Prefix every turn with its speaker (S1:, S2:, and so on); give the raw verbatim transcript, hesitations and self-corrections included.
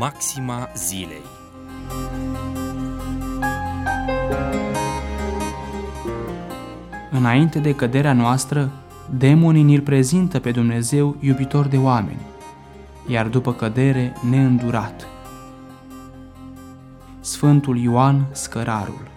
S1: Maxima zilei.
S2: Înainte de căderea noastră, demonii ni-l prezintă pe Dumnezeu iubitor de oameni, iar după cădere neîndurat. Sfântul Ioan Scărarul.